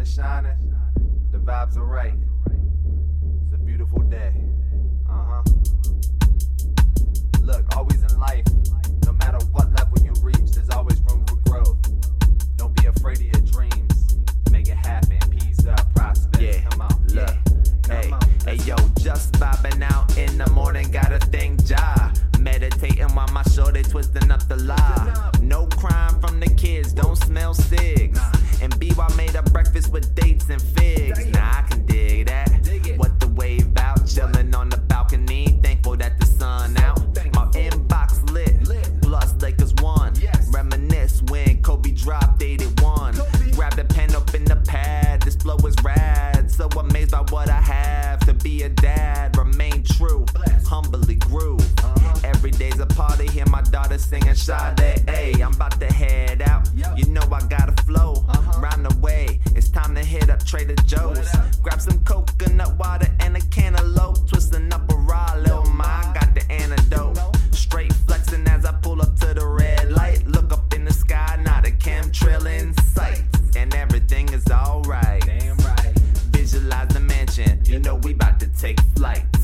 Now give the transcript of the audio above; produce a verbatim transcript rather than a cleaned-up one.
is shining, the vibes are right. It's a beautiful day. Uh-huh. Look, always in life, no matter what level you reach, there's always room for growth. Don't be afraid of your dreams. Make it happen, peace up, prosper. Yeah, come on, look, yeah. hey, Come on, hey, let's yo, go. just vibing out in the morning, got a thing job. Meditating while my shorty twisting up the lie. No crime from the kids, don't smell cigs. And B Y made a breakfast with dates and figs. Now I can dig that. What the wave out, chilling on the balcony. Thankful that the sun out. My inbox lit, plus Lakers won. Reminisce when Kobe dropped eighty-one. Grab the pen, open the pad, this flow is rad. So amazed by what I have to be a dad. Remain true, humbly grew. Every day's a party, hear my daughter singing Sade. Hey, I'm about to head out. You know I got a flow. Round the way, it's time to hit up Trader Joe's. Grab some coconut water and a cantaloupe. Twisting up a raw, little ma, got the antidote. Straight flexing as I pull up to the red light. Look up in the sky, not a chemtrail in sight. And everything is alright. Damn right. Visualize the mansion, you know we about to take flight.